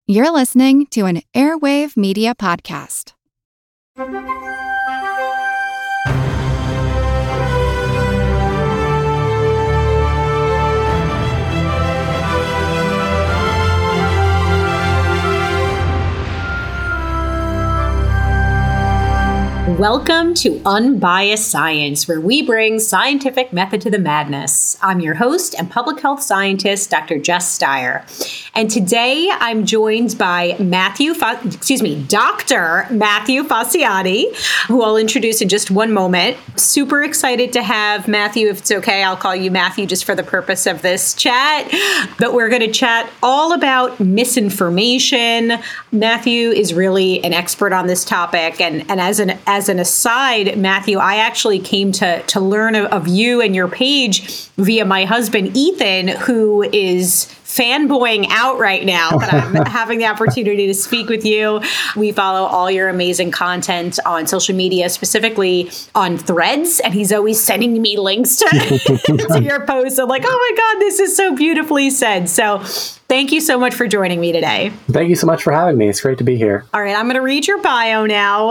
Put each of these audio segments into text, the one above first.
You're listening to an Airwave Media Podcast. Welcome to Unbiased Science, where we bring scientific method to the madness. I'm your host and public health scientist, Dr. Jess Steyer. And today I'm joined by Dr. Matthew Fasciati, who I'll introduce in just one moment. Super excited to have Matthew. If it's okay, I'll call you Matthew just for the purpose of this chat. But we're going to chat all about misinformation. Matthew is really an expert on this topic. And as an aside, Matthew, I actually came to learn of you and your page via my husband, Ethan, who is fanboying out right now that I'm having the opportunity to speak with you. We follow all your amazing content on social media, specifically on Threads, and he's always sending me links to your posts. I'm like, oh my God, this is so beautifully said. So thank you so much for joining me today. Thank you so much for having me. It's great to be here. All right, I'm going to read your bio now.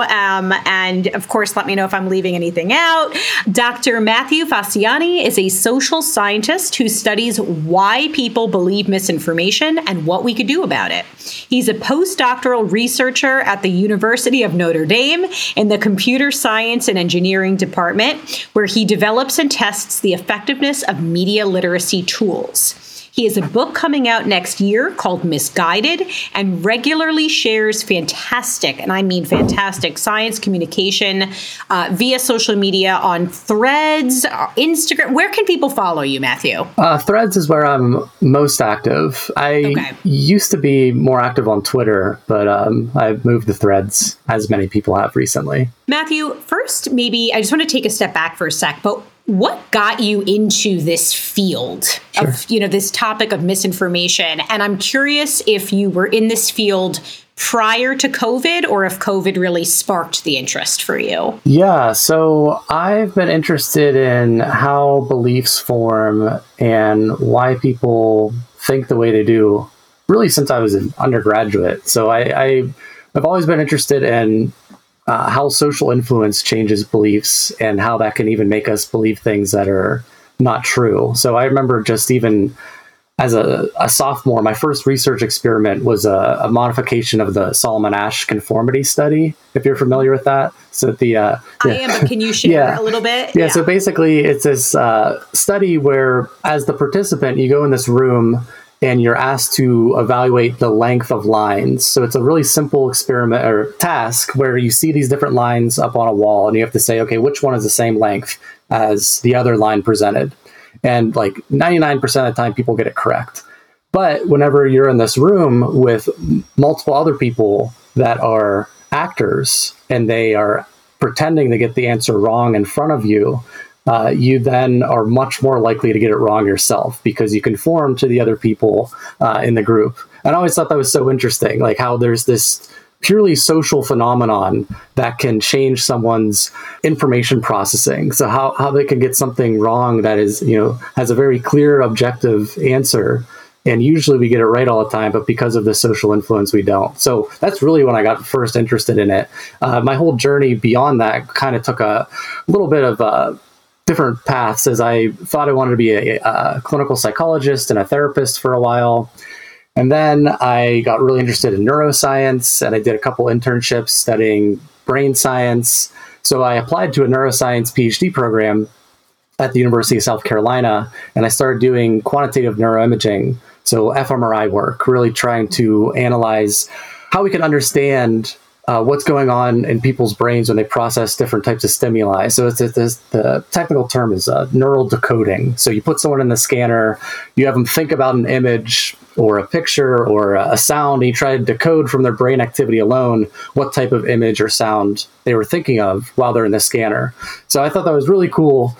And of course, let me know if I'm leaving anything out. Dr. Matthew Fasciati is a social scientist who studies why people believe misinformation and what we could do about it. He's a postdoctoral researcher at the University of Notre Dame in the Computer Science and Engineering Department, where he develops and tests the effectiveness of media literacy tools. He has a book coming out next year called Misguided and regularly shares fantastic, and I mean fantastic, science communication via social media on Threads, Instagram. Where can people follow you, Matthew? Threads is where I'm most active. I used to be more active on Twitter, but I've moved to Threads, as many people have recently. Matthew, first, maybe I just want to take a step back for a sec, but what got you into this field of, this topic of misinformation? And I'm curious if you were in this field prior to COVID or if COVID really sparked the interest for you. Yeah, so I've been interested in how beliefs form and why people think the way they do really since I was an undergraduate. So I've always been interested in how social influence changes beliefs and how that can even make us believe things that are not true. So I remember just even as a sophomore, my first research experiment was a modification of the Solomon Asch conformity study, if you're familiar with that. So I am, but can you share a little bit? Yeah, so basically it's this study where as the participant, you go in this room and you're asked to evaluate the length of lines. So it's a really simple experiment or task where you see these different lines up on a wall and you have to say, okay, which one is the same length as the other line presented? And like 99% of the time, people get it correct. But whenever you're in this room with multiple other people that are actors and they are pretending to get the answer wrong in front of you, you then are much more likely to get it wrong yourself because you conform to the other people in the group. And I always thought that was so interesting, like how there's this purely social phenomenon that can change someone's information processing. So how they can get something wrong that is, has a very clear, objective answer. And usually we get it right all the time, but because of the social influence, we don't. So that's really when I got first interested in it. My whole journey beyond that kind of took a little bit of different paths, as I thought I wanted to be a clinical psychologist and a therapist for a while. And then I got really interested in neuroscience, and I did a couple internships studying brain science. So I applied to a neuroscience PhD program at the University of South Carolina, and I started doing quantitative neuroimaging, so fMRI work, really trying to analyze how we can understand what's going on in people's brains when they process different types of stimuli. So the technical term is neural decoding. So you put someone in the scanner, you have them think about an image or a picture or a sound, and you try to decode from their brain activity alone what type of image or sound they were thinking of while they're in the scanner. So I thought that was really cool.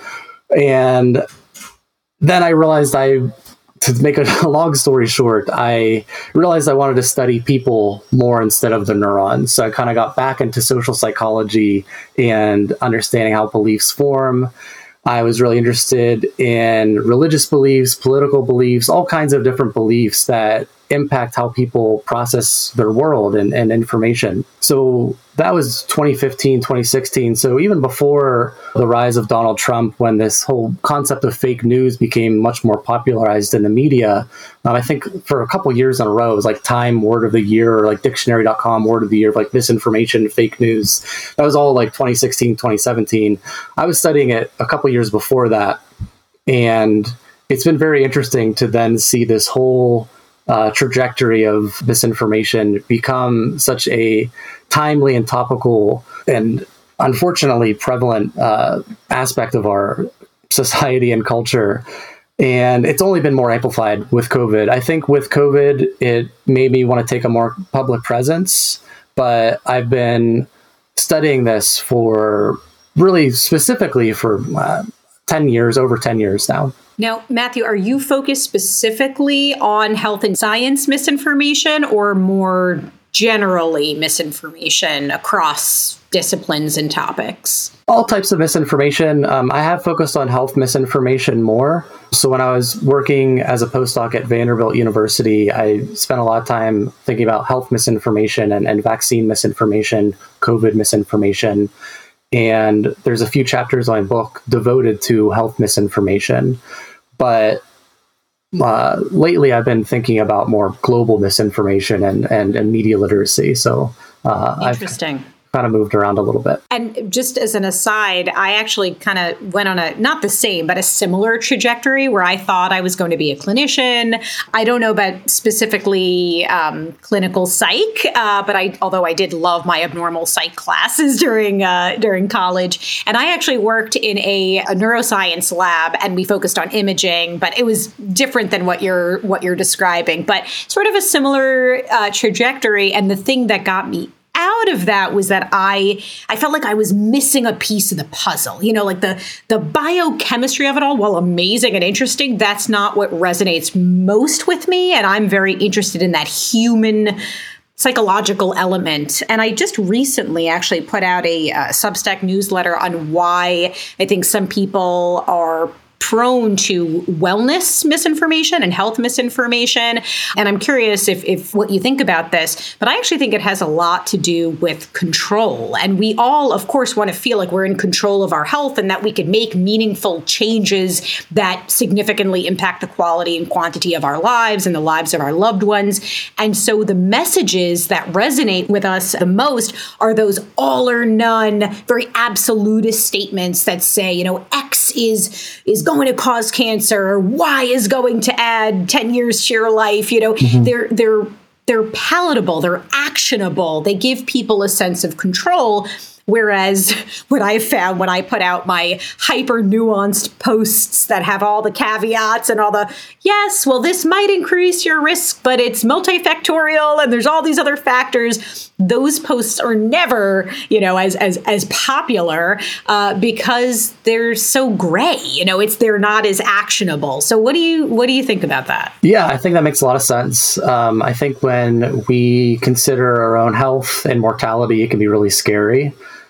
And then I realized to make a long story short, I realized I wanted to study people more instead of the neurons. So I kind of got back into social psychology and understanding how beliefs form. I was really interested in religious beliefs, political beliefs, all kinds of different beliefs that impact how people process their world and information. So that was 2015, 2016. So even before the rise of Donald Trump, when this whole concept of fake news became much more popularized in the media, I think for a couple years in a row, it was like Time Word of the Year or like Dictionary.com Word of the Year, like misinformation, fake news. That was all like 2016, 2017. I was studying it a couple years before that. And it's been very interesting to then see this whole trajectory of misinformation become such a timely and topical and unfortunately prevalent aspect of our society and culture. And it's only been more amplified with COVID. I think with COVID, it made me want to take a more public presence, but I've been studying this for really specifically for 10 years, over 10 years now. Now, Matthew, are you focused specifically on health and science misinformation or more generally misinformation across disciplines and topics? All types of misinformation. I have focused on health misinformation more. So when I was working as a postdoc at Vanderbilt University, I spent a lot of time thinking about health misinformation and vaccine misinformation, COVID misinformation. And there's a few chapters in my book devoted to health misinformation. But lately, I've been thinking about more global misinformation and media literacy. So Interesting. I've kind of moved around a little bit. And just as an aside, I actually kind of went on not the same, but a similar trajectory where I thought I was going to be a clinician. I don't know about specifically clinical psych, but although I did love my abnormal psych classes during college, and I actually worked in a neuroscience lab, and we focused on imaging, but it was different than what you're describing, but sort of a similar trajectory. And the thing that got me out of that was that I felt like I was missing a piece of the puzzle. You know, like the biochemistry of it all, while amazing and interesting, that's not what resonates most with me. And I'm very interested in that human psychological element. And I just recently actually put out a Substack newsletter on why I think some people are prone to wellness misinformation and health misinformation. And I'm curious if what you think about this, but I actually think it has a lot to do with control. And we all, of course, want to feel like we're in control of our health and that we could make meaningful changes that significantly impact the quality and quantity of our lives and the lives of our loved ones. And so the messages that resonate with us the most are those all or none, very absolutist statements that say, you know, X is going to cause cancer, or Y is going to add 10 years to your life. You know, they're palatable, they're actionable, they give people a sense of control. Whereas what I found when I put out my hyper nuanced posts that have all the caveats and all the, yes, well, this might increase your risk, but it's multifactorial and there's all these other factors. Those posts are never, you know, as popular because they're so gray. You know, they're not as actionable. So what do you think about that? Yeah, I think that makes a lot of sense. I think when we consider our own health and mortality, it can be really scary.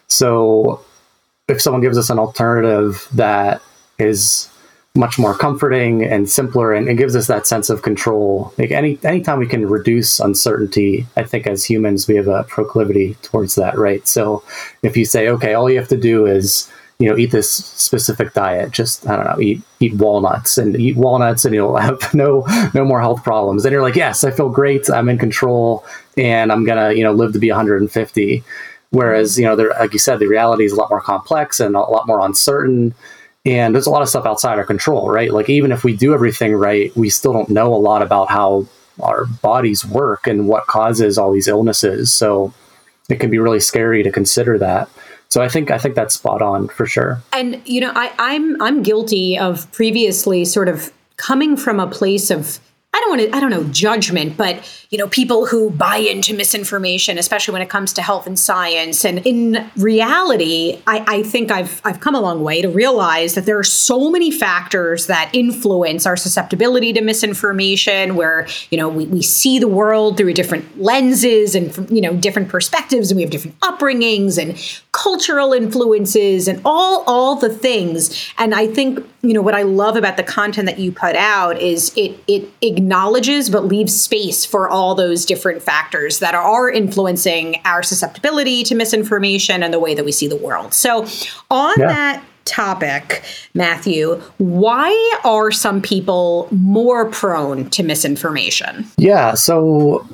So if someone gives us an alternative that is much more comforting and simpler and gives us that sense of control, like anytime we can reduce uncertainty, I think as humans, we have a proclivity towards that, right? So if you say, okay, all you have to do is, you know, eat this specific diet, just, I don't know, eat walnuts and you'll have no more health problems. Then you're like, yes, I feel great. I'm in control and I'm going to, you know, live to be 150. Whereas, you know, like you said, the reality is a lot more complex and a lot more uncertain. And there's a lot of stuff outside our control, right? Like even if we do everything right, we still don't know a lot about how our bodies work and what causes all these illnesses. So it can be really scary to consider that. So I think that's spot on for sure. And, you know, I'm guilty of previously sort of coming from a place of, I don't know, judgment, but, you know, people who buy into misinformation, especially when it comes to health and science. And in reality, I think I've come a long way to realize that there are so many factors that influence our susceptibility to misinformation, where, you know, we see the world through different lenses and, you know, different perspectives, and we have different upbringings and cultural influences and all the things. And I think, what I love about the content that you put out is it acknowledges but leaves space for all those different factors that are influencing our susceptibility to misinformation and the way that we see the world. So on that topic, Matthew, why are some people more prone to misinformation? Yeah, so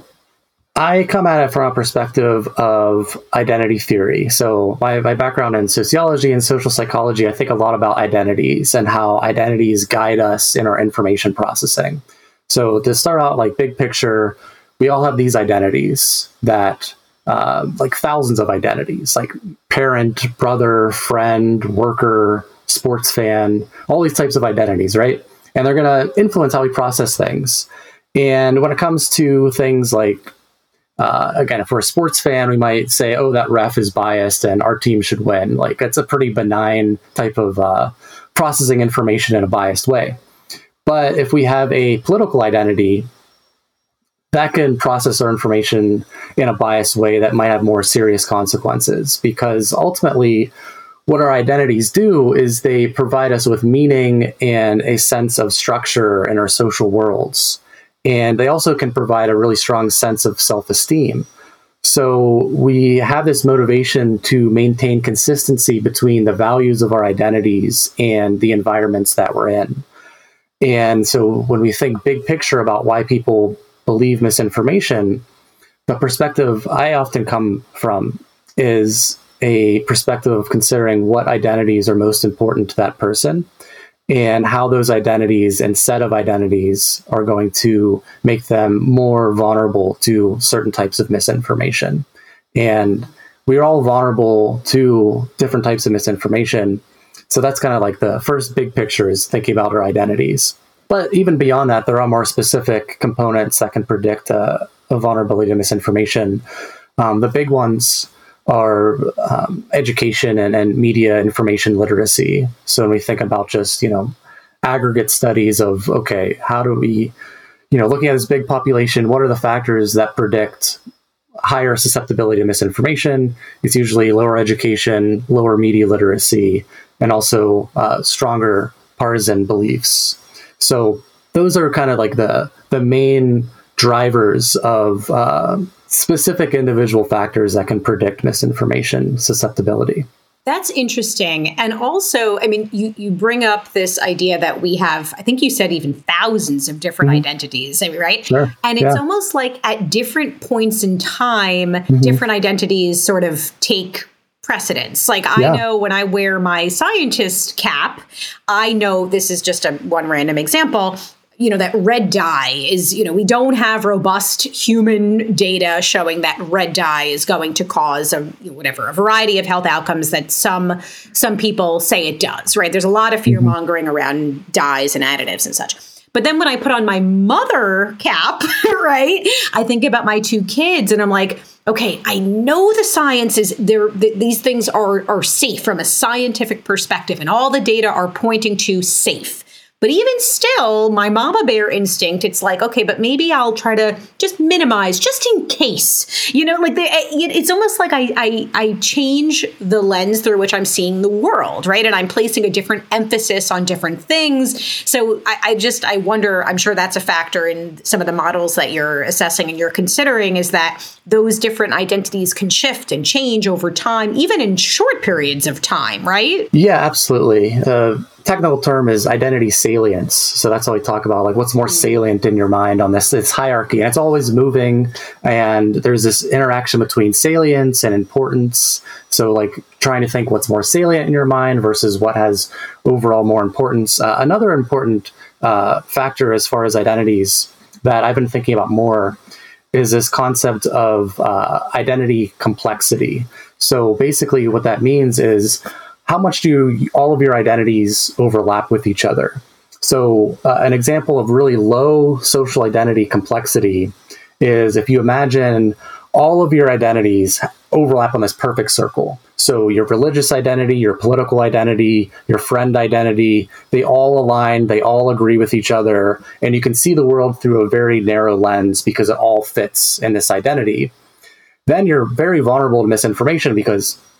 I come at it from a perspective of identity theory. So my background in sociology and social psychology, I think a lot about identities and how identities guide us in our information processing. So to start out, like big picture, we all have these identities that like thousands of identities, like parent, brother, friend, worker, sports fan, all these types of identities, right? And they're going to influence how we process things. And when it comes to things like, again, if we're a sports fan, we might say, oh, that ref is biased and our team should win. Like, that's a pretty benign type of processing information in a biased way. But if we have a political identity, that can process our information in a biased way that might have more serious consequences, because ultimately what our identities do is they provide us with meaning and a sense of structure in our social worlds. And they also can provide a really strong sense of self-esteem. So we have this motivation to maintain consistency between the values of our identities and the environments that we're in. And so when we think big picture about why people believe misinformation, the perspective I often come from is a perspective of considering what identities are most important to that person and how those identities and set of identities are going to make them more vulnerable to certain types of misinformation. And we're all vulnerable to different types of misinformation. So that's kind of like the first big picture, is thinking about our identities. But even beyond that, there are more specific components that can predict a vulnerability to misinformation. The big ones are education and media information literacy. So when we think about just, aggregate studies of, okay, how do we, looking at this big population, what are the factors that predict higher susceptibility to misinformation? It's usually lower education, lower media literacy, and also stronger partisan beliefs. So those are kind of like the main drivers of specific individual factors that can predict misinformation susceptibility. That's interesting. And also, I mean, you bring up this idea that we have, I think you said even thousands of different identities, right? Sure. And it's almost like at different points in time, different identities sort of take precedence. Like I know when I wear my scientist cap, I know, this is just one random example, that red dye is, we don't have robust human data showing that red dye is going to cause a variety of health outcomes that some people say it does, right? There's a lot of fear mongering around dyes and additives and such. But then when I put on my mother cap, right, I think about my two kids and I'm like, okay, I know the science is there. These things are safe from a scientific perspective and all the data are pointing to safe. But even still, my mama bear instinct, it's like, okay, but maybe I'll try to just minimize just in case, it's almost like I change the lens through which I'm seeing the world, right? And I'm placing a different emphasis on different things. So I wonder, I'm sure that's a factor in some of the models that you're assessing and you're considering, is that those different identities can shift and change over time, even in short periods of time, right? Yeah, absolutely. Technical term is identity salience. So that's what we talk about, like what's more salient in your mind on this hierarchy. And it's always moving. And there's this interaction between salience and importance. So like trying to think what's more salient in your mind versus what has overall more importance. Another important factor as far as identities that I've been thinking about more is this concept of identity complexity. So basically what that means is, how much do all of your identities overlap with each other? So an example of really low social identity complexity is if you imagine all of your identities overlap on this perfect circle. So your religious identity, your political identity, your friend identity, they all align, they all agree with each other, and you can see the world through a very narrow lens because it all fits in this identity. Then you're very vulnerable to misinformation because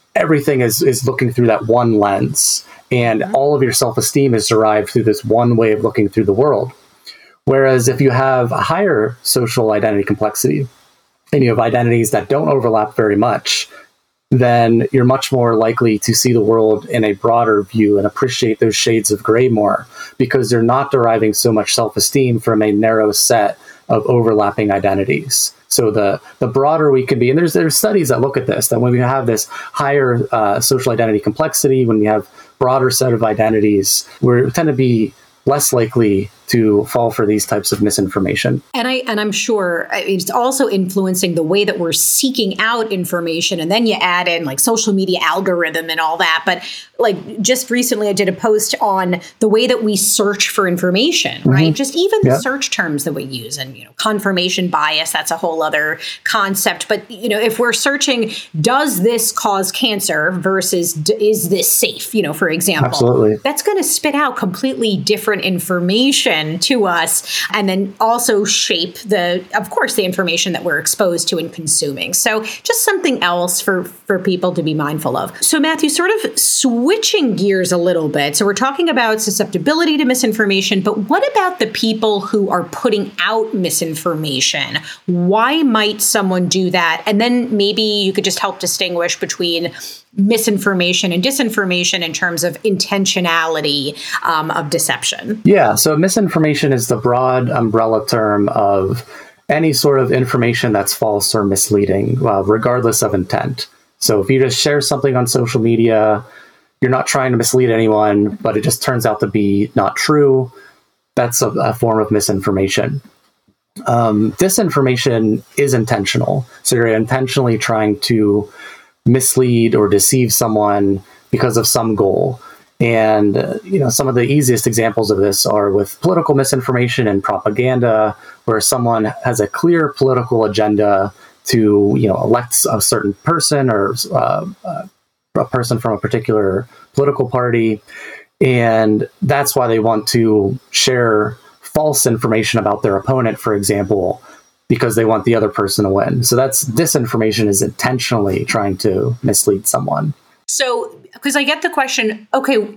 everything is looking through that one lens, and all of your self-esteem is derived through this one way of looking through the world. Whereas if you have a higher social identity complexity, and you have identities that don't overlap very much, then you're much more likely to see the world in a broader view and appreciate those shades of gray more, because you're not deriving so much self-esteem from a narrow set of overlapping identities. So the broader we can be, and there's studies that look at this, that when we have this higher social identity complexity, when we have broader set of identities, we tend to be less likely to fall for these types of misinformation. And I'm sure it's also influencing the way that we're seeking out information. And then you add in like social media algorithm and all that. But like just recently I did a post on the way that we search for information, right? Just even the search terms that we use, and, confirmation bias, that's a whole other concept. But, if we're searching, does this cause cancer versus is this safe, for example, absolutely, that's going to spit out completely different information to us, and then also shape the information that we're exposed to and consuming. So just something else for people to be mindful of. So Matthew, sort of switching gears a little bit. So we're talking about susceptibility to misinformation, but what about the people who are putting out misinformation? Why might someone do that? And then maybe you could just help distinguish between misinformation and disinformation in terms of intentionality of deception. Yeah, so misinformation is the broad umbrella term of any sort of information that's false or misleading, regardless of intent. So if you just share something on social media, you're not trying to mislead anyone, but it just turns out to be not true, that's a form of misinformation. Disinformation is intentional. So you're intentionally trying to mislead or deceive someone because of some goal. And, some of the easiest examples of this are with political misinformation and propaganda, where someone has a clear political agenda to, elect a certain person or a person from a particular political party. And that's why they want to share false information about their opponent, for example, because they want the other person to win. So that's disinformation, is intentionally trying to mislead someone. So, because I get the question, okay,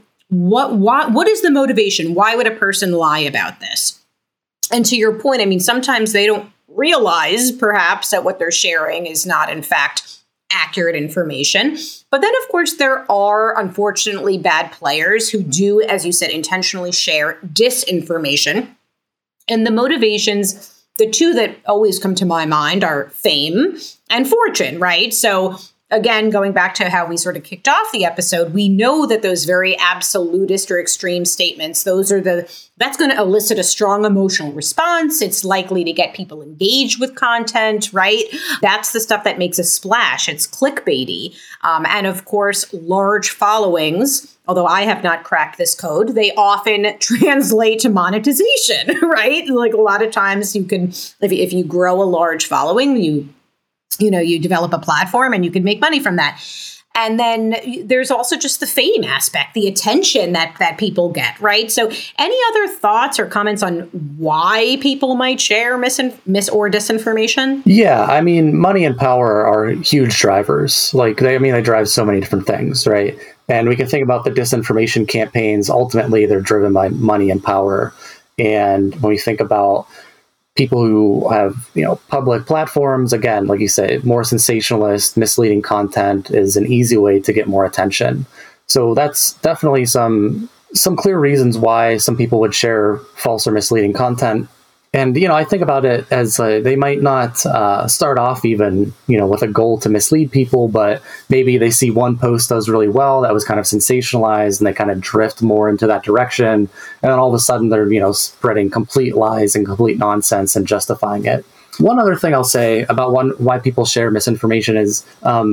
what is the motivation? Why would a person lie about this? And to your point, sometimes they don't realize perhaps that what they're sharing is not, in fact, accurate information. But then, of course, there are, unfortunately, bad players who do, as you said, intentionally share disinformation. And the motivations, the two that always come to my mind, are fame and fortune, right? So again, going back to how we sort of kicked off the episode, we know that those very absolutist or extreme statements, that's going to elicit a strong emotional response. It's likely to get people engaged with content, right? That's the stuff that makes a splash. It's clickbaity. And of course, large followings, although I have not cracked this code, they often translate to monetization, right? Like a lot of times you can, if you grow a large following, you develop a platform and you can make money from that. And then there's also just the fame aspect, the attention that people get, right? So any other thoughts or comments on why people might share mis or disinformation? Yeah, money and power are huge drivers. They drive so many different things, right? And we can think about the disinformation campaigns. Ultimately, they're driven by money and power. And when we think about people who have, public platforms, again, like you say, more sensationalist, misleading content is an easy way to get more attention. So that's definitely some clear reasons why some people would share false or misleading content. And, I think about it as they might not start off even, with a goal to mislead people, but maybe they see one post does really well that was kind of sensationalized, and they kind of drift more into that direction. And then all of a sudden they're, spreading complete lies and complete nonsense and justifying it. One other thing I'll say about why people share misinformation is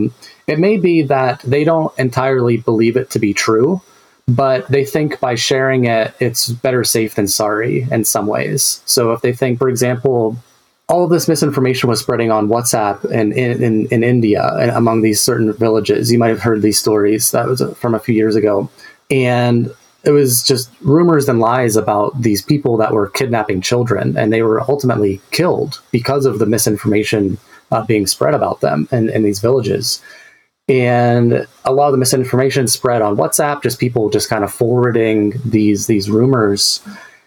it may be that they don't entirely believe it to be true, but they think by sharing it, it's better safe than sorry in some ways. So if they think, for example, all of this misinformation was spreading on WhatsApp in India and among these certain villages, you might have heard these stories. That was from a few years ago. And it was just rumors and lies about these people that were kidnapping children, and they were ultimately killed because of the misinformation being spread about them in these villages. And a lot of the misinformation spread on WhatsApp, just people just kind of forwarding these rumors.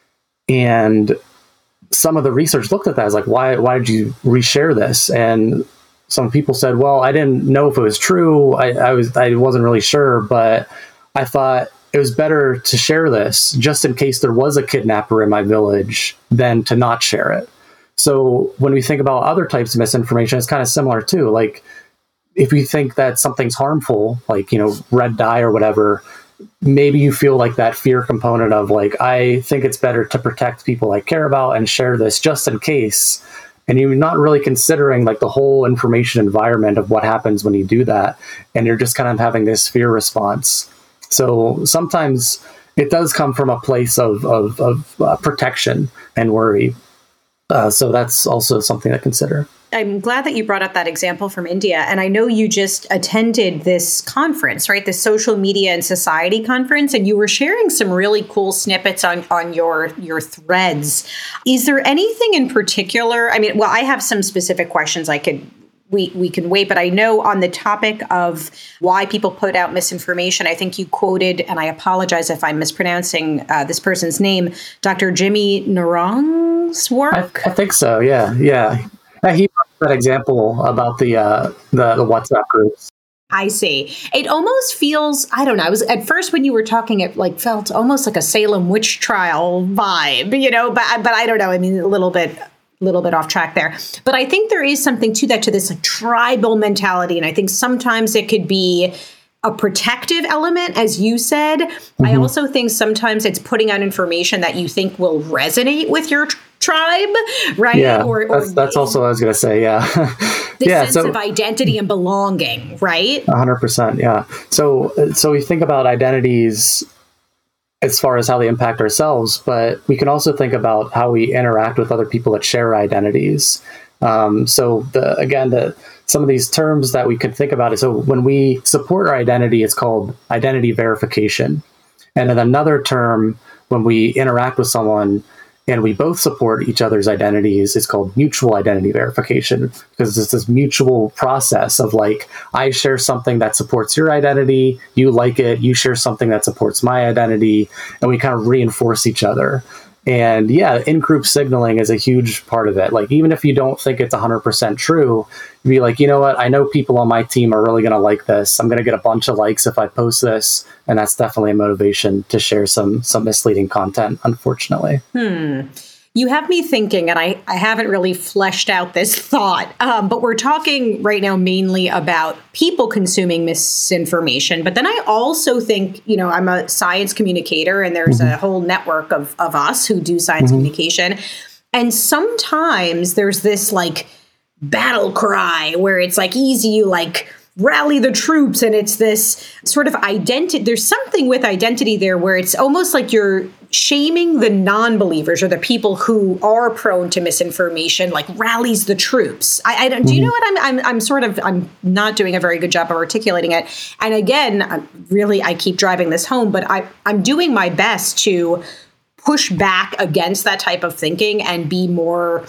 And some of the research looked at that as like, why did you reshare this? And some people said, well, I didn't know if it was true. I wasn't really sure, but I thought it was better to share this just in case there was a kidnapper in my village than to not share it. So when we think about other types of misinformation, it's kind of similar too. Like, if you think that something's harmful, like, red dye or whatever, maybe you feel like that fear component of like, I think it's better to protect people I care about and share this just in case. And you're not really considering like the whole information environment of what happens when you do that. And you're just kind of having this fear response. So sometimes it does come from a place of protection and worry. So that's also something to consider. I'm glad that you brought up that example from India. And I know you just attended this conference, right? The Social Media and Society conference, and you were sharing some really cool snippets on your threads. Is there anything in particular? I mean, well, I have some specific questions we can wait, but I know on the topic of why people put out misinformation, I think you quoted, and I apologize if I'm mispronouncing this person's name, Dr. Jimmy Narang's work. I think so. Yeah. He brought that example about the WhatsApp groups. I see. It almost feels, I don't know, I was at first when you were talking, it like felt almost like a Salem witch trial vibe, but I don't know. I mean, a little bit off track there. But I think there is something to that, to this like, tribal mentality. And I think sometimes it could be a protective element, as you said. Mm-hmm. I also think sometimes it's putting out information that you think will resonate with your tribe, right? Yeah, that's also what I was going to say, yeah. Sense of identity and belonging, right? 100%, yeah. So we think about identities as far as how they impact ourselves, but we can also think about how we interact with other people that share identities. Some of these terms that we could think about is, so when we support our identity, it's called identity verification. And then another term, when we interact with someone and we both support each other's identities, is called mutual identity verification, because it's this mutual process of like, I share something that supports your identity, you like it, you share something that supports my identity, and we kind of reinforce each other. And yeah, in-group signaling is a huge part of it. Like, even if you don't think it's 100% true, you'd be like, you know what? I know people on my team are really going to like this. I'm going to get a bunch of likes if I post this. And that's definitely a motivation to share some misleading content, unfortunately. You have me thinking, and I haven't really fleshed out this thought, but we're talking right now mainly about people consuming misinformation. But then I also think, I'm a science communicator, and there's a whole network of us who do science communication. And sometimes there's this like battle cry where it's like easy, you like rally the troops, and it's this sort of identity. There's something with identity there where it's almost like you're shaming the non-believers or the people who are prone to misinformation, like rallies the troops. I don't. Do you know what I'm not doing a very good job of articulating it. And again, I keep driving this home, but I'm doing my best to push back against that type of thinking and be more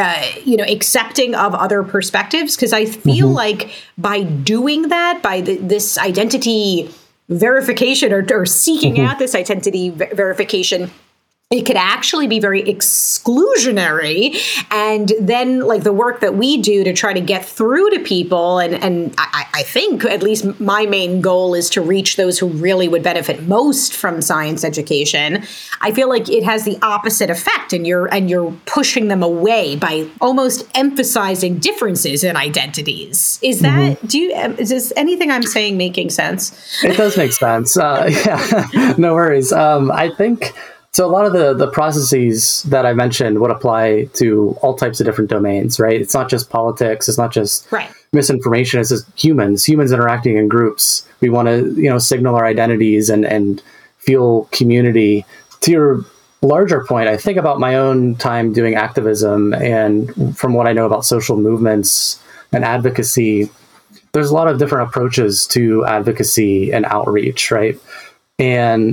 accepting of other perspectives, because I feel like by doing that, by this identity verification or seeking out this identity verification, it could actually be very exclusionary. And then like the work that we do to try to get through to people, and I think at least my main goal is to reach those who really would benefit most from science education. I feel like it has the opposite effect, and you're pushing them away by almost emphasizing differences in identities. Is that, is anything I'm saying making sense? It does make sense. Yeah, no worries. I think, so a lot of the processes that I mentioned would apply to all types of different domains, right? It's not just politics. It's not just misinformation. It's just humans interacting in groups. We want to, signal our identities and feel community. To your larger point, I think about my own time doing activism, and from what I know about social movements and advocacy, there's a lot of different approaches to advocacy and outreach, right? And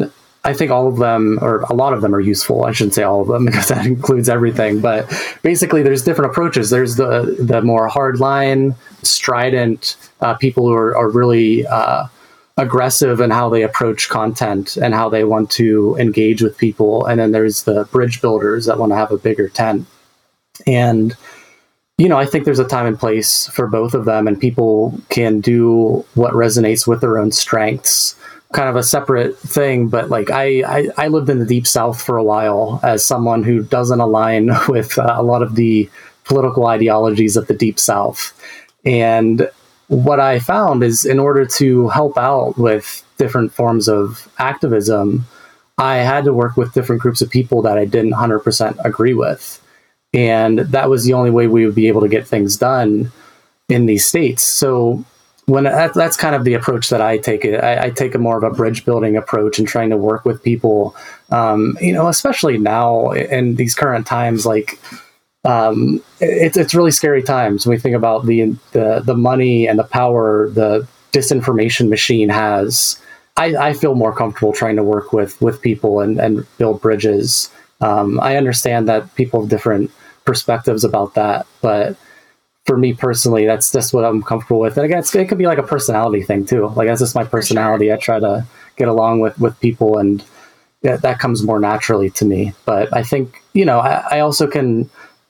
I think all of them, or a lot of them, are useful. I shouldn't say all of them because that includes everything. But basically, there's different approaches. There's the more hardline, strident people who are really aggressive in how they approach content and how they want to engage with people. And then there's the bridge builders that want to have a bigger tent. And I think there's a time and place for both of them, and people can do what resonates with their own strengths. Kind of a separate thing, but like I lived in the Deep South for a while as someone who doesn't align with a lot of the political ideologies of the Deep South. And what I found is, in order to help out with different forms of activism, I had to work with different groups of people that I didn't 100% agree with. And that was the only way we would be able to get things done in these states. So that's kind of the approach that I take. I take a more of a bridge building approach and trying to work with people, especially now in these current times. Like, it's really scary times when we think about the money and the power the disinformation machine has. I feel more comfortable trying to work with people and build bridges. I understand that people have different perspectives about that, but for me personally, that's just what I'm comfortable with. And again, it could be like a personality thing too. Like, that's just my personality. I try to get along with people, and that comes more naturally to me. But I think, I also can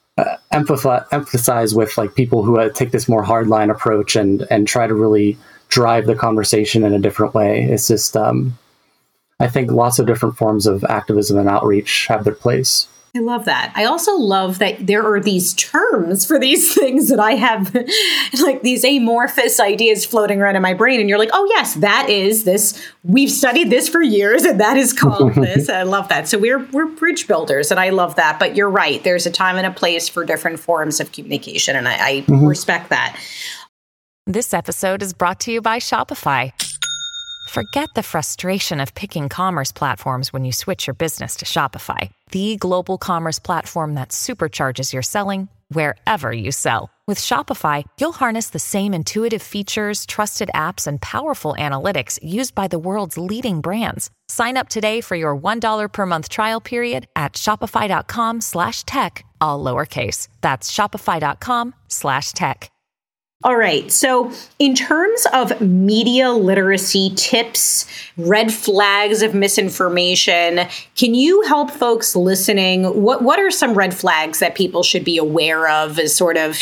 emphasize with like people who take this more hardline approach and try to really drive the conversation in a different way. It's just, I think lots of different forms of activism and outreach have their place. I love that. I also love that there are these terms for these things that I have, like these amorphous ideas floating around in my brain. And you're like, oh, yes, that is this. We've studied this for years, and that is called this. I love that. So we're bridge builders, and I love that. But you're right. There's a time and a place for different forms of communication, and I respect that. This episode is brought to you by Shopify. Forget the frustration of picking commerce platforms when you switch your business to Shopify, the global commerce platform that supercharges your selling wherever you sell. With Shopify, you'll harness the same intuitive features, trusted apps, and powerful analytics used by the world's leading brands. Sign up today for your $1 per month trial period at shopify.com/tech, all lowercase. That's shopify.com/tech. All right. So in terms of media literacy tips, red flags of misinformation, can you help folks listening? What are some red flags that people should be aware of as sort of,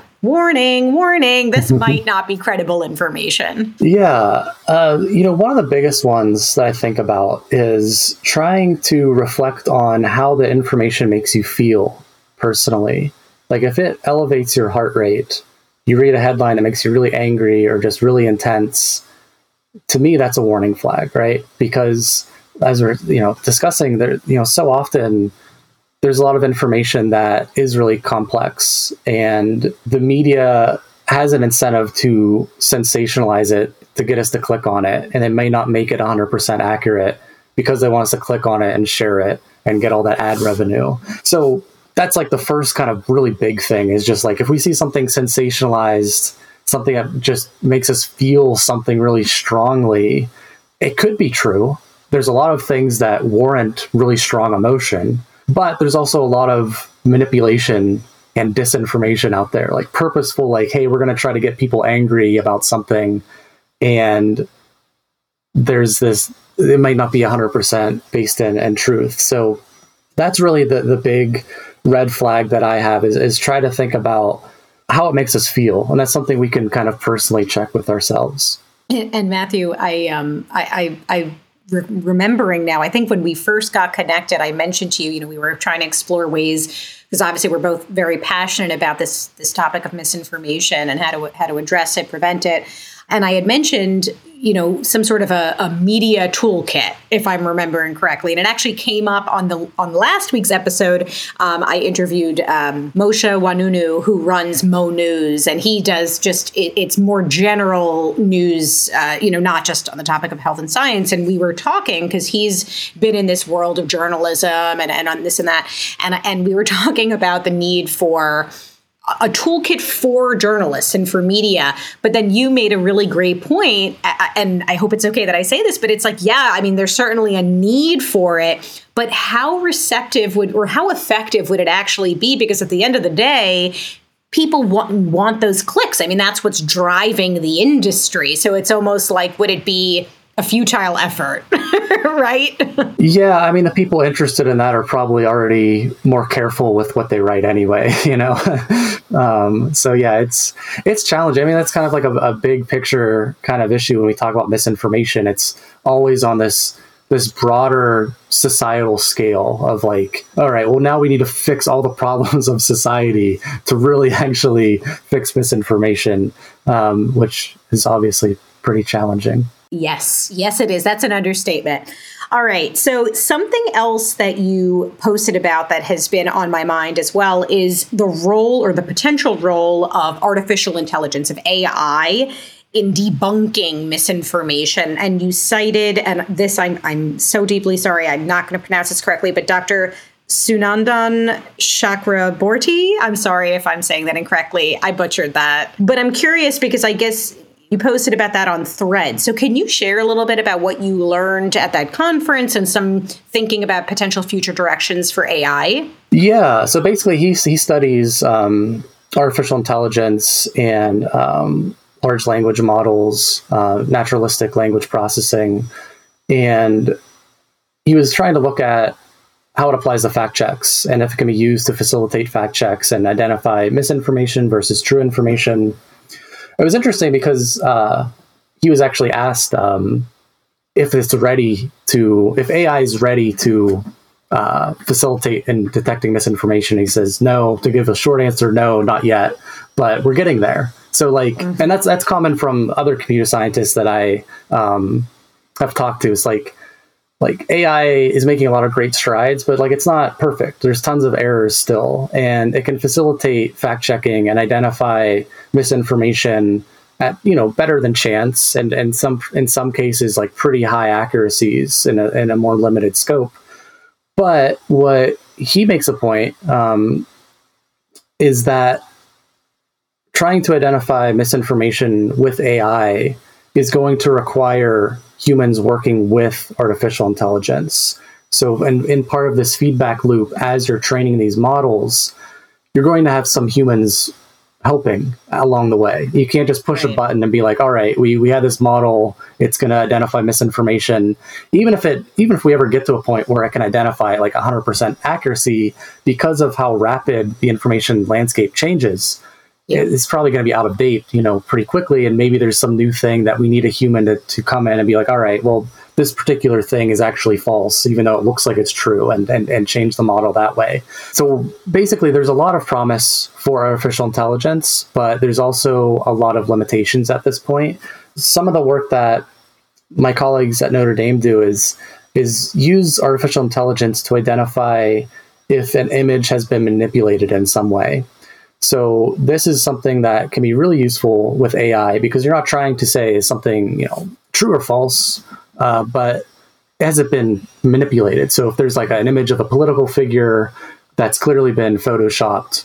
warning, this might not be credible information? Yeah. One of the biggest ones that I think about is trying to reflect on how the information makes you feel personally. Like, if it elevates your heart rate, you read a headline that makes you really angry or just really intense, to me, that's a warning flag, right? Because as we're, discussing there, so often there's a lot of information that is really complex, and the media has an incentive to sensationalize it to get us to click on it. And it may not make it 100% accurate because they want us to click on it and share it and get all that ad revenue. So that's like the first kind of really big thing, is just like, if we see something sensationalized, something that just makes us feel something really strongly, it could be true. There's a lot of things that warrant really strong emotion, but there's also a lot of manipulation and disinformation out there, like purposeful, like, hey, we're going to try to get people angry about something. And there's this, it might not be 100% based in truth. So that's really the big red flag that I have, is try to think about how it makes us feel. And that's something we can kind of personally check with ourselves. And Matthew, remembering now, I think when we first got connected, I mentioned to you, we were trying to explore ways, because obviously we're both very passionate about this topic of misinformation and how to address it, prevent it. And I had mentioned, some sort of a media toolkit, if I'm remembering correctly. And it actually came up on last week's episode. I interviewed Moshe Wanunu, who runs Mo News, and he does it's more general news, not just on the topic of health and science. And we were talking, because he's been in this world of journalism and on this and that. And we were talking about the need for a toolkit for journalists and for media. But then you made a really great point, and I hope it's okay that I say this, but it's like, yeah, I mean, there's certainly a need for it, but how receptive or how effective would it actually be? Because at the end of the day, people want those clicks. I mean, that's what's driving the industry. So it's almost like, would it be a futile effort, right? Yeah, I mean, the people interested in that are probably already more careful with what they write anyway, So yeah, it's challenging. I mean, that's kind of like a big picture kind of issue when we talk about misinformation. It's always on this broader societal scale of like, all right, well, now we need to fix all the problems of society to really actually fix misinformation, which is obviously pretty challenging. Yes, it is. That's an understatement. All right. So something else that you posted about that has been on my mind as well is the role or the potential role of artificial intelligence, of AI, in debunking misinformation. And you cited, and this, I'm so deeply sorry, I'm not going to pronounce this correctly, but Dr. Sunandan Chakraborty. I'm sorry if I'm saying that incorrectly. I butchered that. But I'm curious because I guess you posted about that on Threads. So can you share a little bit about what you learned at that conference and some thinking about potential future directions for AI? Yeah. So basically, he studies artificial intelligence and large language models, naturalistic language processing. And he was trying to look at how it applies to fact checks and if it can be used to facilitate fact checks and identify misinformation versus true information. It was interesting because he was actually asked if AI is ready to facilitate in detecting misinformation. He says no. To give a short answer, no, not yet, but we're getting there. So and that's common from other computer scientists that I have talked to. It's like AI is making a lot of great strides, but it's not perfect. There's tons of errors still, and it can facilitate fact checking and identify misinformation at better than chance, and in some cases pretty high accuracies in a more limited scope. But what he makes a point is that trying to identify misinformation with AI is going to require humans working with artificial intelligence. So in part of this feedback loop, as you're training these models, you're going to have some humans helping along the way. You can't just push a button and be like, all right, we had this model, it's going to identify misinformation. Even if we ever get to a point where it can identify 100% accuracy, because of how rapid the information landscape changes, it's probably going to be out of date, pretty quickly. And maybe there's some new thing that we need a human to come in and be like, all right, well, this particular thing is actually false, even though it looks like it's true, and change the model that way. So basically, there's a lot of promise for artificial intelligence, but there's also a lot of limitations at this point. Some of the work that my colleagues at Notre Dame do is use artificial intelligence to identify if an image has been manipulated in some way. So this is something that can be really useful with AI because you're not trying to say is something true or false, but has it been manipulated? So if there's an image of a political figure that's clearly been photoshopped,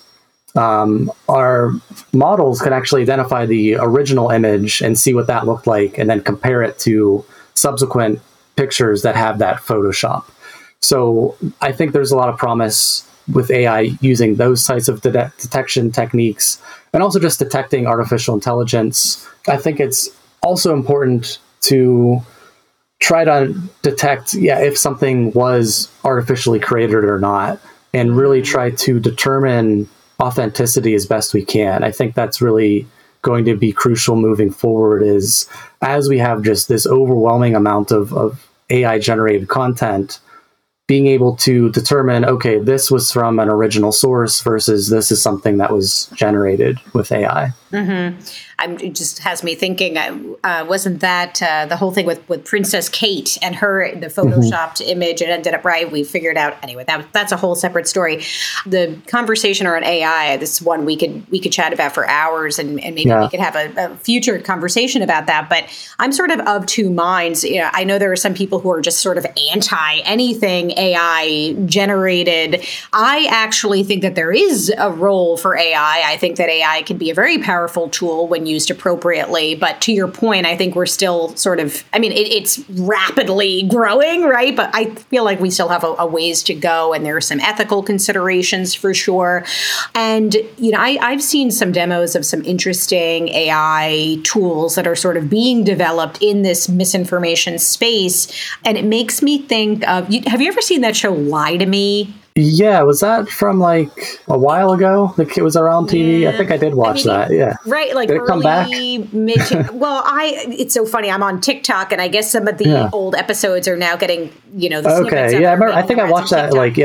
our models can actually identify the original image and see what that looked like, and then compare it to subsequent pictures that have that Photoshop. So I think there's a lot of promise with AI using those types of detection techniques, and also just detecting artificial intelligence. I think it's also important to try to detect, if something was artificially created or not, and really try to determine authenticity as best we can. I think that's really going to be crucial moving forward, is as we have just this overwhelming amount of AI generated content, being able to determine, okay, this was from an original source versus this is something that was generated with AI. It just has me thinking, wasn't that the whole thing with Princess Kate and the photoshopped image? It ended up right. We figured out anyway. That's a whole separate story. The conversation around AI, this is one we could chat about for hours, and maybe we could have a future conversation about that. But I'm sort of two minds. I know there are some people who are just sort of anti anything AI generated. I actually think that there is a role for AI. I think that AI can be a very powerful tool when used appropriately. But to your point, I think we're still sort of, it's rapidly growing, right? But I feel like we still have a ways to go, and there are some ethical considerations for sure. And, I've seen some demos of some interesting AI tools that are sort of being developed in this misinformation space. And it makes me think of, have you ever seen that show Lie to Me? Yeah, was that from like a while ago? Like it was around TV. Yeah. I think I did watch that. Yeah, right. Like did it come back? Well, it's so funny. I'm on TikTok, and I guess some of the old episodes are now getting the okay. Yeah, I think I watched that like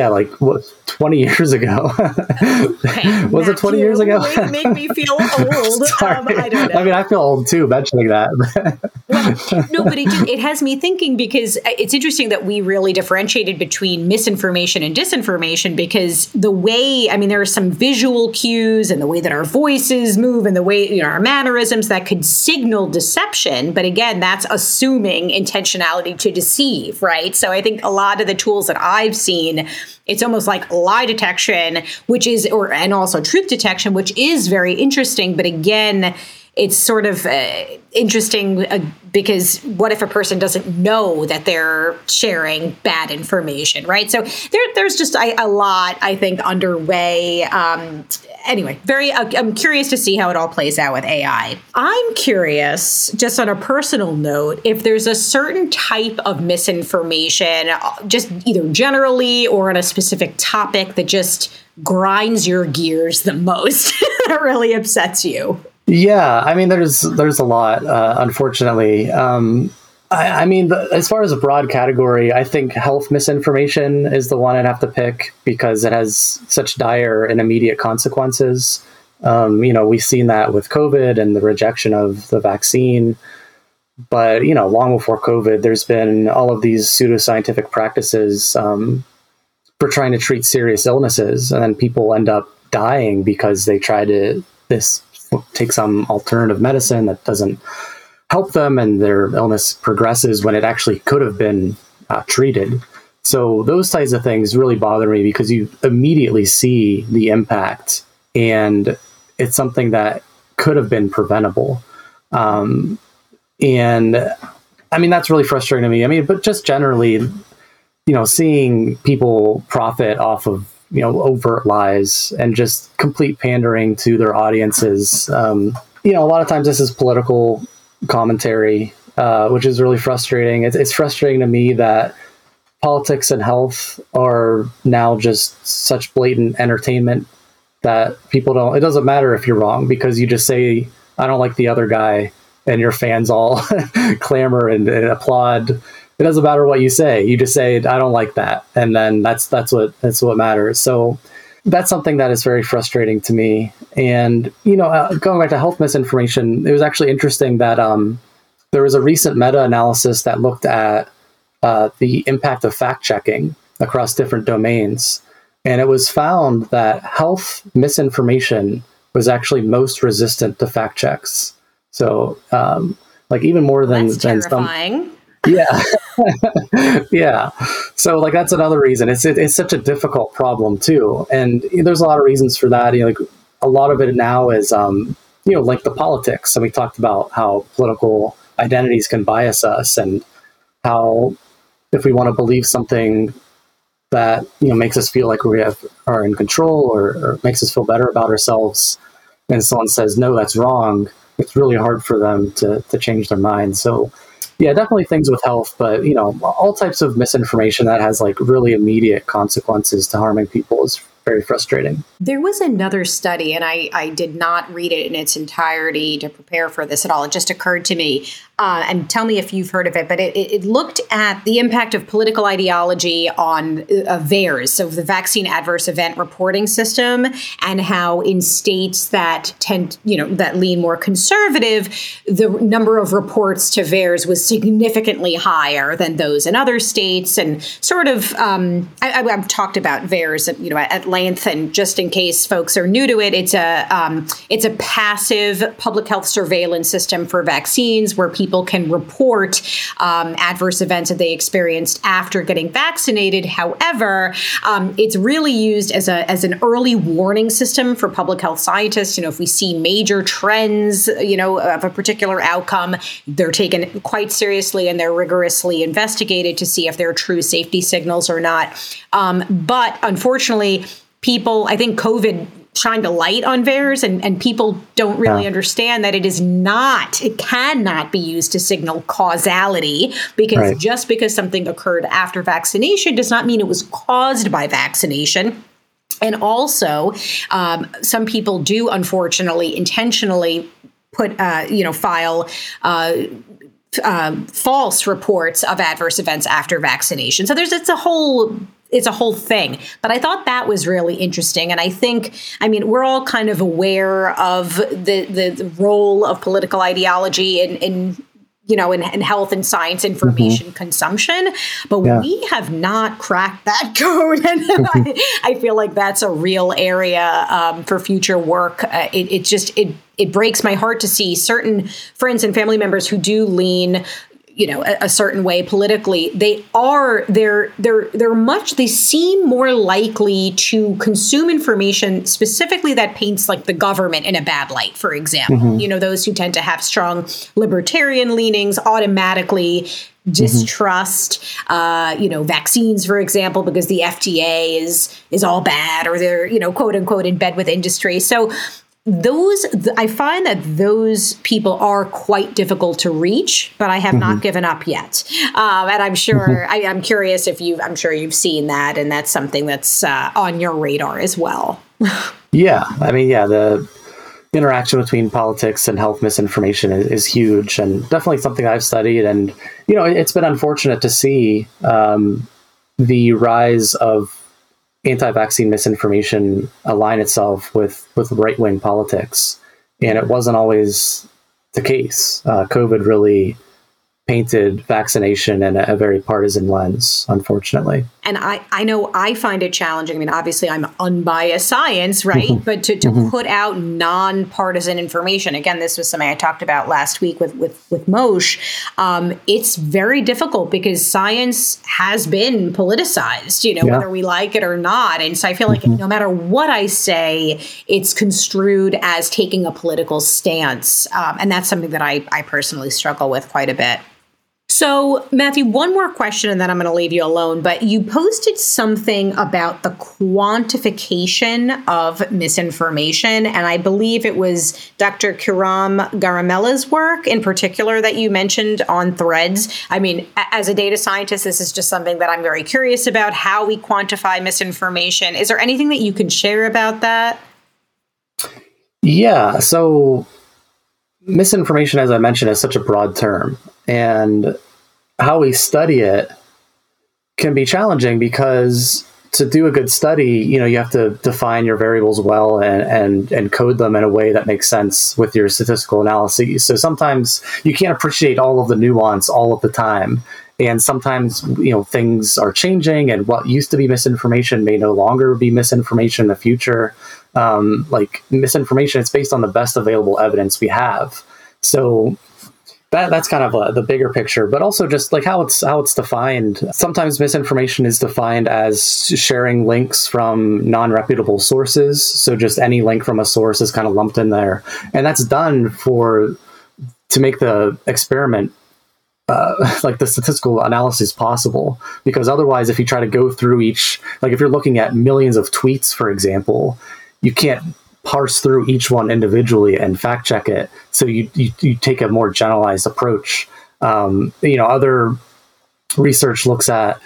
20 years ago. Okay, was it 20 years ago? You make me feel old. I don't know. I feel old too mentioning that. Well, no, but it has me thinking, because it's interesting that we really differentiated between misinformation and disinformation, because the way, there are some visual cues and the way that our voices move and the way, our mannerisms that could signal deception. But again, that's assuming intentionality to deceive, right? So I think a lot of the tools that I've seen, it's almost like lie detection, and also truth detection, which is very interesting. But again, it's sort of interesting because what if a person doesn't know that they're sharing bad information, right? So there's just a lot, I think, underway. Anyway, I'm curious to see how it all plays out with AI. I'm curious, just on a personal note, if there's a certain type of misinformation, just either generally or on a specific topic, that just grinds your gears the most, that really upsets you. Yeah, there's a lot, unfortunately. As far as a broad category, I think health misinformation is the one I'd have to pick, because it has such dire and immediate consequences. We've seen that with COVID and the rejection of the vaccine. But, long before COVID, there's been all of these pseudoscientific practices for trying to treat serious illnesses. And then people end up dying because they try to take some alternative medicine that doesn't help them, and their illness progresses when it actually could have been treated. So those types of things really bother me, because you immediately see the impact, and it's something that could have been preventable. And that's really frustrating to me. But just generally, seeing people profit off of overt lies and just complete pandering to their audiences. A lot of times this is political commentary, which is really frustrating. It's frustrating to me that politics and health are now just such blatant entertainment that it doesn't matter if you're wrong, because you just say, I don't like the other guy, and your fans all clamor and applaud. It doesn't matter what you say. You just say, I don't like that. And then that's what matters. So that's something that is very frustrating to me. And, going back to health misinformation, it was actually interesting that there was a recent meta-analysis that looked at the impact of fact-checking across different domains. And it was found that health misinformation was actually most resistant to fact checks. So even more than terrifying. Yeah. Yeah. So that's another reason. It's such a difficult problem too. And there's a lot of reasons for that. A lot of it now is, like the politics. And we talked about how political identities can bias us, and how if we want to believe something that, makes us feel like we are in control, or makes us feel better about ourselves, and someone says, no, that's wrong, it's really hard for them to change their mind. So yeah, definitely things with health, but all types of misinformation that has really immediate consequences to harming people is very frustrating. There was another study, and I did not read it in its entirety to prepare for this at all. It just occurred to me, and tell me if you've heard of it, but it looked at the impact of political ideology on VAERS, so the Vaccine Adverse Event Reporting System, and how in states that that lean more conservative, the number of reports to VAERS was significantly higher than those in other states. And sort of, I've talked about VAERS, at length, and just in case folks are new to it, it's a passive public health surveillance system for vaccines where people can report adverse events that they experienced after getting vaccinated. However, it's really used as an early warning system for public health scientists. If we see major trends, of a particular outcome, they're taken quite seriously and they're rigorously investigated to see if there are true safety signals or not. But unfortunately, I think COVID shined a light on VAERS, and people don't really understand that it cannot be used to signal causality, because just because something occurred after vaccination does not mean it was caused by vaccination. And also, some people do, unfortunately, intentionally file false reports of adverse events after vaccination. So it's a whole thing. But I thought that was really interesting. And I think, we're all kind of aware of the role of political ideology in health and science information consumption, but we have not cracked that code. And I feel like that's a real area for future work. It breaks my heart to see certain friends and family members who do lean a certain way politically. They seem more likely to consume information specifically that paints like the government in a bad light, for example. Those who tend to have strong libertarian leanings automatically distrust, vaccines, for example, because the FDA is all bad, or they're, quote unquote, in bed with industry. So I find that those people are quite difficult to reach, but I have not given up yet. And I'm sure, I'm curious I'm sure you've seen that, and that's something that's on your radar as well. The interaction between politics and health misinformation is huge, and definitely something I've studied. And, it's been unfortunate to see the rise of anti-vaccine misinformation align itself with right-wing politics. And it wasn't always the case. COVID really painted vaccination in a very partisan lens, unfortunately. And I know I find it challenging. Obviously, I'm unbiased science, right? But to put out nonpartisan information, again, this was something I talked about last week with Moshe. It's very difficult because science has been politicized, whether we like it or not. And so I feel like no matter what I say, it's construed as taking a political stance. And that's something that I personally struggle with quite a bit. So, Matthew, one more question and then I'm going to leave you alone. But you posted something about the quantification of misinformation. And I believe it was Dr. Kiran Garamella's work in particular that you mentioned on Threads. As a data scientist, this is just something that I'm very curious about, how we quantify misinformation. Is there anything that you can share about that? Yeah. So misinformation, as I mentioned, is such a broad term. And how we study it can be challenging because to do a good study, you have to define your variables well and code them in a way that makes sense with your statistical analyses. So sometimes you can't appreciate all of the nuance all of the time. And sometimes, things are changing, and what used to be misinformation may no longer be misinformation in the future. Like misinformation, it's based on the best available evidence we have. So that's kind of the bigger picture, but also just like how it's defined. Sometimes misinformation is defined as sharing links from non-reputable sources. So just any link from a source is kind of lumped in there. And that's done to make the experiment like the statistical analysis possible, because otherwise, if you try to go through each, like if you're looking at millions of tweets, for example, you can't parse through each one individually and fact check it. So you take a more generalized approach. Other research looks at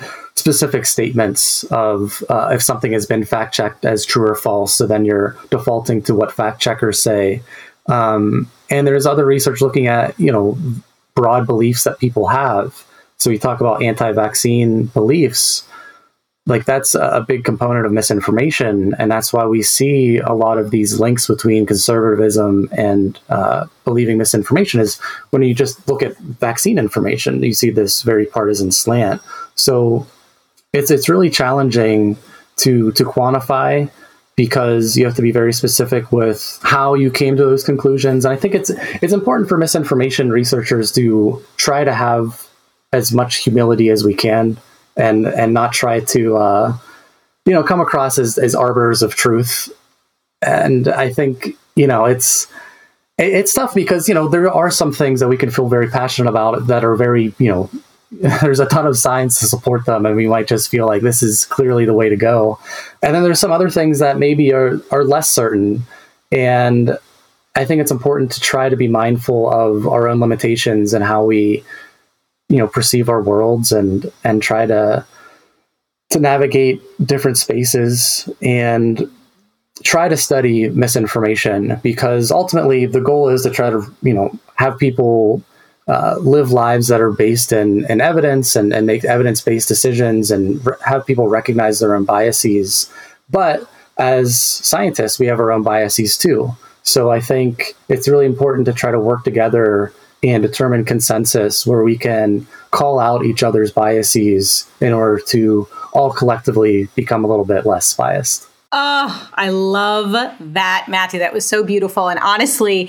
specific statements of if something has been fact checked as true or false. So then you're defaulting to what fact checkers say. And there's other research looking at, broad beliefs that people have. So you talk about anti-vaccine beliefs, like that's a big component of misinformation. And that's why we see a lot of these links between conservatism and believing misinformation is when you just look at vaccine information, you see this very partisan slant. So it's really challenging to quantify, because you have to be very specific with how you came to those conclusions. And I think it's important for misinformation researchers to try to have as much humility as we can, and not try to come across as arbiters of truth. And I think it's tough because there are some things that we can feel very passionate about that are very there's a ton of science to support them, and we might just feel like this is clearly the way to go. And then there's some other things that maybe are less certain. And I think it's important to try to be mindful of our own limitations and how we, perceive our worlds, and try to navigate different spaces and try to study misinformation, because ultimately the goal is to try to, have people live lives that are based in evidence and make evidence-based decisions, and have people recognize their own biases. But as scientists, we have our own biases too. So I think it's really important to try to work together and determine consensus where we can call out each other's biases in order to all collectively become a little bit less biased. Oh, I love that, Matthew. That was so beautiful. And honestly,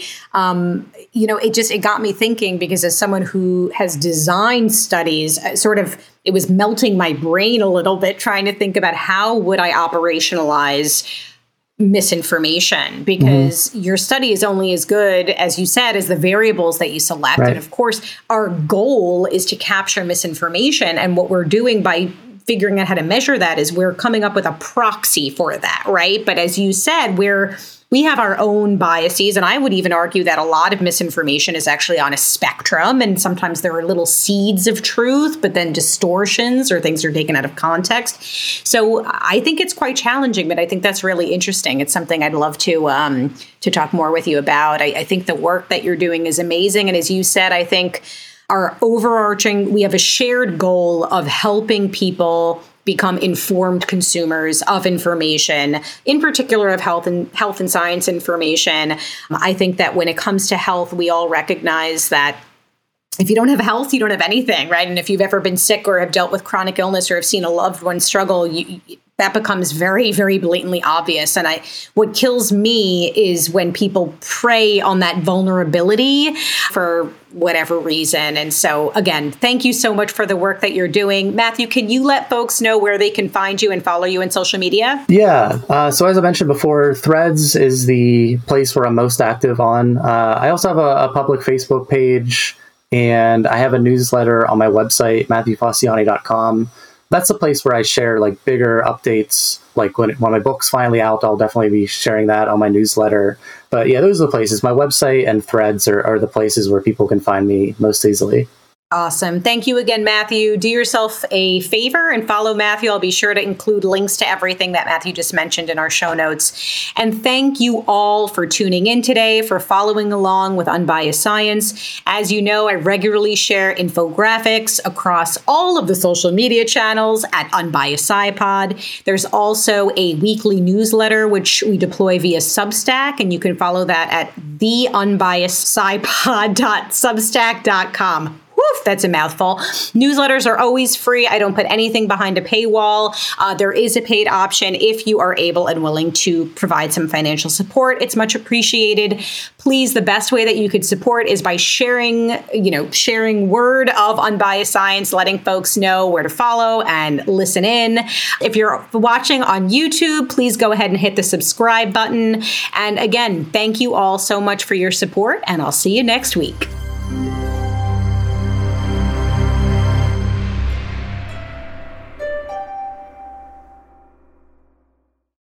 it got me thinking, because as someone who has designed studies, it was melting my brain a little bit trying to think about how would I operationalize misinformation, because your study is only as good, as you said, as the variables that you select. Right. And of course, our goal is to capture misinformation. And what we're doing by figuring out how to measure that is we're coming up with a proxy for that, right? But as you said, we have our own biases. And I would even argue that a lot of misinformation is actually on a spectrum. And sometimes there are little seeds of truth, but then distortions or things are taken out of context. So I think it's quite challenging, but I think that's really interesting. It's something I'd love to talk more with you about. I think the work that you're doing is amazing. And as you said, I think we have a shared goal of helping people become informed consumers of information, in particular of health and science information. I think that when it comes to health, we all recognize that if you don't have health, you don't have anything, right? And if you've ever been sick or have dealt with chronic illness or have seen a loved one struggle, that becomes very, very blatantly obvious. And what kills me is when people prey on that vulnerability for whatever reason. And so, again, thank you so much for the work that you're doing. Matthew, can you let folks know where they can find you and follow you on social media? Yeah. So as I mentioned before, Threads is the place where I'm most active on. I also have a public Facebook page, and I have a newsletter on my website, MatthewFaciani.com. That's the place where I share like bigger updates. Like when my book's finally out, I'll definitely be sharing that on my newsletter. But yeah, those are the places. My website and Threads are the places where people can find me most easily. Awesome. Thank you again, Matthew. Do yourself a favor and follow Matthew. I'll be sure to include links to everything that Matthew just mentioned in our show notes. And thank you all for tuning in today, for following along with Unbiased Science. As you know, I regularly share infographics across all of the social media channels at Unbiased SciPod. There's also a weekly newsletter, which we deploy via Substack, and you can follow that at theunbiasedscipod.substack.com. Woof, that's a mouthful. Newsletters are always free. I don't put anything behind a paywall. There is a paid option if you are able and willing to provide some financial support. It's much appreciated. Please, the best way that you could support is by sharing word of Unbiased Science, letting folks know where to follow and listen in. If you're watching on YouTube, please go ahead and hit the subscribe button. And again, thank you all so much for your support, and I'll see you next week.